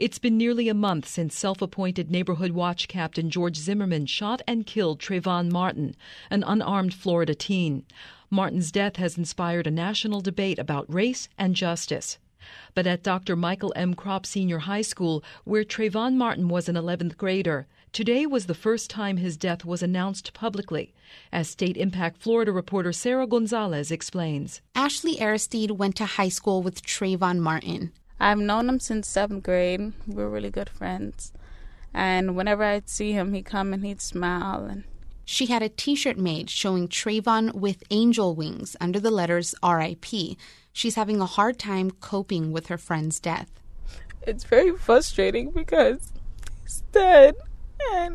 It's been nearly a month since self-appointed Neighborhood Watch Captain George Zimmerman shot and killed Trayvon Martin, an unarmed Florida teen. Martin's death has inspired a national debate about race and justice. But at Dr. Michael M. Kropp Senior High School, where Trayvon Martin was an 11th grader, today was the first time his death was announced publicly, as State Impact Florida reporter Sarah Gonzalez explains. Ashley Aristide went to high school with Trayvon Martin. I've known him since 7th grade. We're really good friends. And whenever I'd see him, he'd come and he'd smile. She had a T-shirt made showing Trayvon with angel wings under the letters R.I.P. She's having a hard time coping with her friend's death. It's very frustrating because he's dead and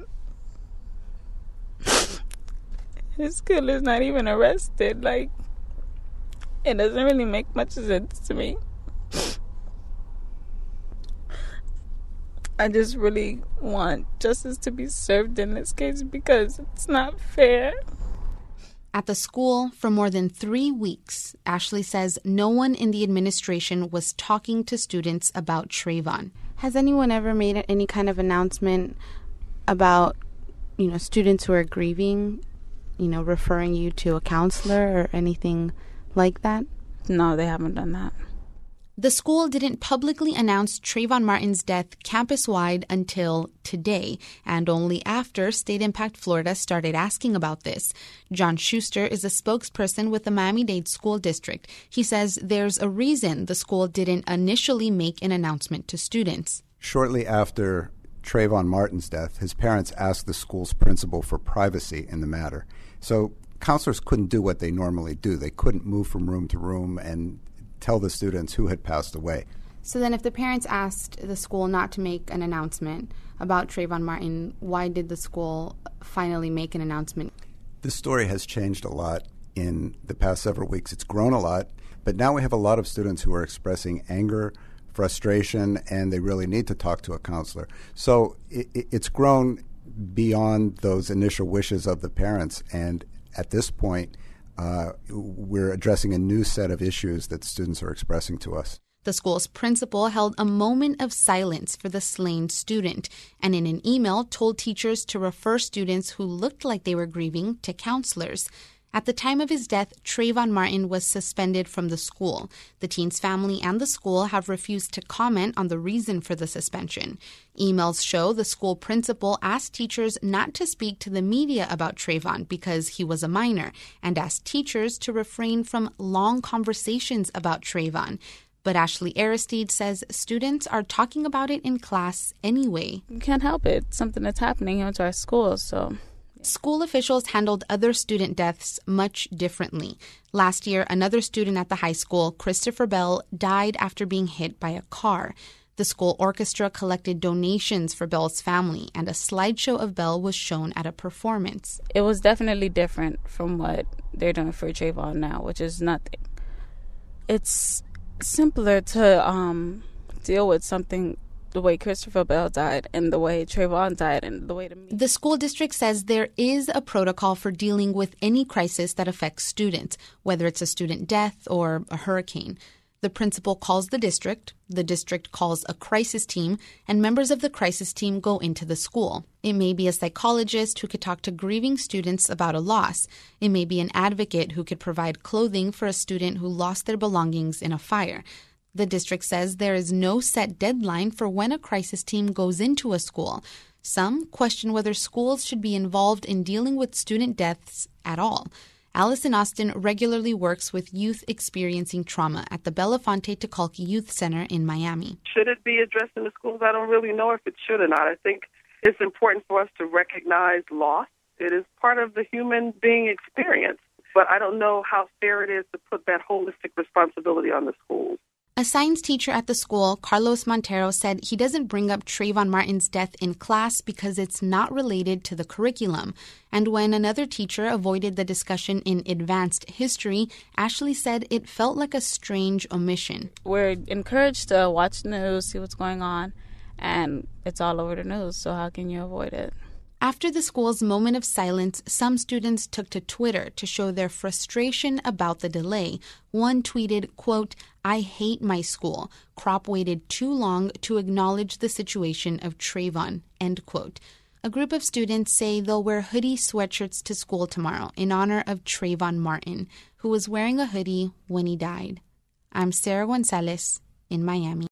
his killer's not even arrested. It doesn't really make much sense to me. I just really want justice to be served in this case because it's not fair. At the school for more than 3 weeks, Ashley says no one in the administration was talking to students about Trayvon. Has anyone ever made any kind of announcement about, students who are grieving, referring you to a counselor or anything like that? No, they haven't done that. The school didn't publicly announce Trayvon Martin's death campus-wide until today, and only after State Impact Florida started asking about this. John Schuster is a spokesperson with the Miami-Dade School District. He says there's a reason the school didn't initially make an announcement to students. Shortly after Trayvon Martin's death, his parents asked the school's principal for privacy in the matter. So counselors couldn't do what they normally do. They couldn't move from room to room and tell the students who had passed away. So then if the parents asked the school not to make an announcement about Trayvon Martin, why did the school finally make an announcement? This story has changed a lot in the past several weeks. It's grown a lot, but now we have a lot of students who are expressing anger, frustration, and they really need to talk to a counselor. So it's grown beyond those initial wishes of the parents, and at this point, we're addressing a new set of issues that students are expressing to us. The school's principal held a moment of silence for the slain student and in an email told teachers to refer students who looked like they were grieving to counselors. At the time of his death, Trayvon Martin was suspended from the school. The teen's family and the school have refused to comment on the reason for the suspension. Emails show the school principal asked teachers not to speak to the media about Trayvon because he was a minor and asked teachers to refrain from long conversations about Trayvon. But Ashley Aristide says students are talking about it in class anyway. You can't help it. It's something that's happening here to our school, so... School officials handled other student deaths much differently. Last year, another student at the high school, Christopher Bell, died after being hit by a car. The school orchestra collected donations for Bell's family, and a slideshow of Bell was shown at a performance. It was definitely different from what they're doing for Trayvon now, which is nothing. It's simpler to deal with something the way Christopher Bell died and the way Trayvon died and the way The school district says there is a protocol for dealing with any crisis that affects students, whether it's a student death or a hurricane. The principal calls the district calls a crisis team, and members of the crisis team go into the school. It may be a psychologist who could talk to grieving students about a loss. It may be an advocate who could provide clothing for a student who lost their belongings in a fire. The district says there is no set deadline for when a crisis team goes into a school. Some question whether schools should be involved in dealing with student deaths at all. Allison Austin regularly works with youth experiencing trauma at the Belafonte Tecalque Youth Center in Miami. Should it be addressed in the schools? I don't really know if it should or not. I think it's important for us to recognize loss. It is part of the human being experience. But I don't know how fair it is to put that holistic responsibility on the schools. A science teacher at the school, Carlos Montero, said he doesn't bring up Trayvon Martin's death in class because it's not related to the curriculum. And when another teacher avoided the discussion in advanced history, Ashley said it felt like a strange omission. We're encouraged to watch the news, see what's going on, and it's all over the news, so how can you avoid it? After the school's moment of silence, some students took to Twitter to show their frustration about the delay. One tweeted, quote, "I hate my school. Crop waited too long to acknowledge the situation of Trayvon," end quote. A group of students say they'll wear hoodie sweatshirts to school tomorrow in honor of Trayvon Martin, who was wearing a hoodie when he died. I'm Sarah Gonzalez in Miami.